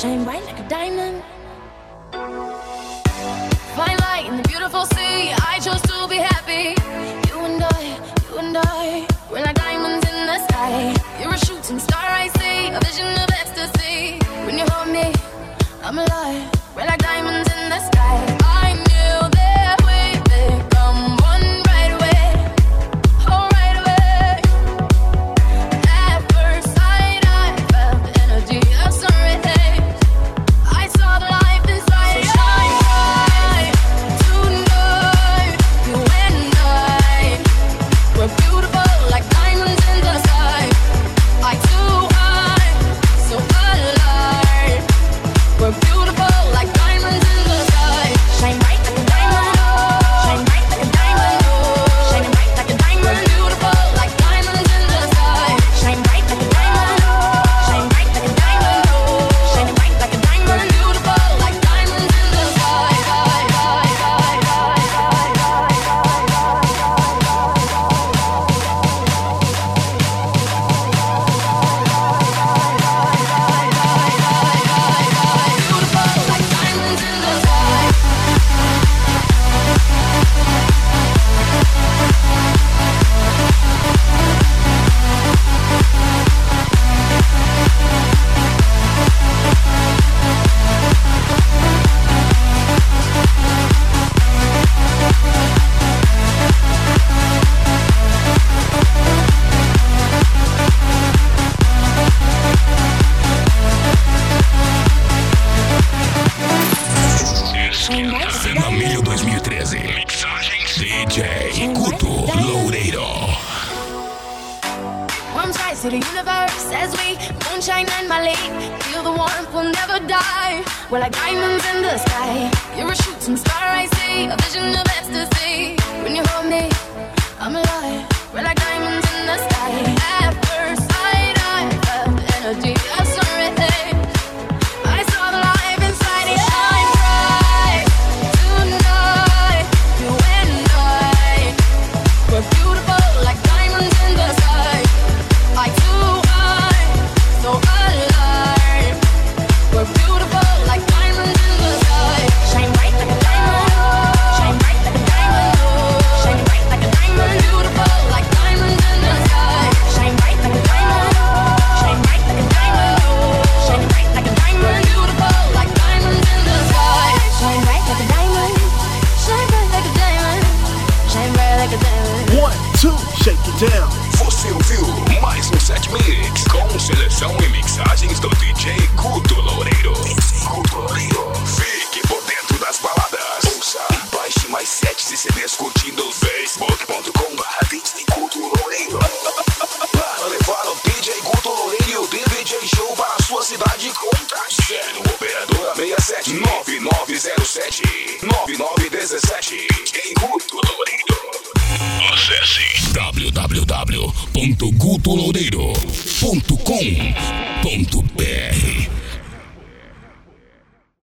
shine bright like a diamond. Fine light in the beautiful sea, I chose to be happy. You and I, we're like diamonds in the sky. You're a shooting star, I see, a vision of ecstasy. When you hold me, I'm alive. We're like diamonds in the sky. I knew that we become one right away. Oh, right away. At first sight, I felt the energy of sun rays. I saw the life inside. So shine bright tonight. You and I, we're beautiful like diamonds in the sky. I too high, so alive. We're beautiful like diamonds in the sky. Shine bright like a diamond. Shine bright like a diamond. Shining bright like a diamond. We're beautiful like diamonds in the sky. Shine bright like a diamond. Shine bright like a diamond. Shining bright like a diamond. We're beautiful like diamonds in the sky. Fenômeno 2013. Mixagens DJ Guto Loureiro. Warm skies to the universe as we moonshine and Mali. Feel the warmth, we'll never die. We're like diamonds in the sky. You're a shooting star, I see, a vision of ecstasy. When you hold me, I'm alive. We're like diamonds in the sky. At first sight, I felt the energy of sun rays. I saw the life inside you. Shine bright tonight. You and I, we're beautiful like diamonds in the sky. I too high, so alive. We're beautiful like diamonds in the sky. Shine bright like a diamond. Shine bright like a diamond. Shining bright like a diamond. We're beautiful like diamonds in the sky. Shine bright like a diamond. Shine bright like a diamond. Shining bright like a diamond. We're beautiful like diamonds in the sky. Shine bright like a diamond. Shine bright like a diamond. Shine bright like a diamond. 1, 2, shake it down. Você ouviu mais um set mix com seleção e mixagens do DJ Guto Loureiro. Guto Loureiro. Fique por dentro das baladas. Ouça e baixe mais sets e CDs curtindo facebook.com/DJ Guto Loureiro. Para levar o DJ Guto Loureiro e o DJ Show para a sua cidade, contate no operadora 67 9907 9917. DJ Guto Loureiro. Acesse www.gutoloureiro.com.br